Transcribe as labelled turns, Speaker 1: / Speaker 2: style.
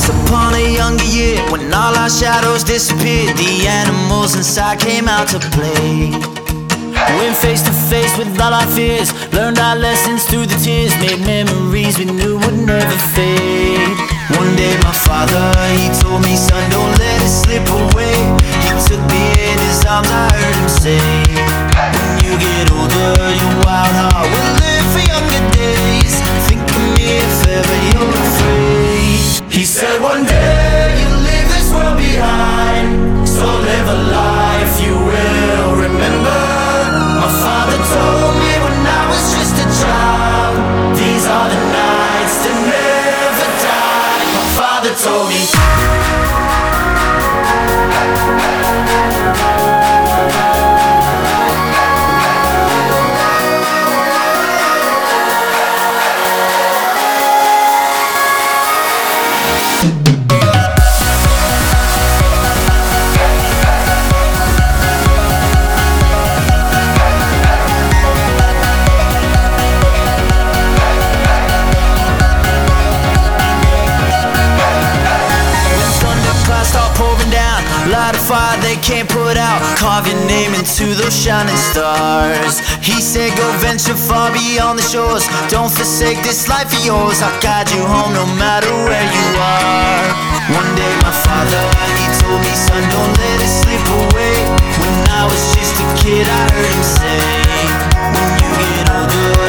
Speaker 1: Once upon a younger year, when all our shadows disappeared, the animals inside came out to play. Went face to face with all our fears, learned our lessons through the tears, made memories we knew would never fade. One day my father, he told me, son, don't let it slip away. He took me in his arms, I heard him say, when you get older, your wild heart will live for younger days. Think of me if ever you're afraid. He said one day you'll leave this world behind, so live a life you will remember. My father told me when I was just a child, these are the nights that never die. My father told me. Light a fire they can't put out, carve your name into those shining stars. He said go venture far beyond the shores, don't forsake this life of yours. I'll guide you home no matter where you are. One day my father, he told me, son, don't let it slip away. When I was just a kid I heard him say, when you get older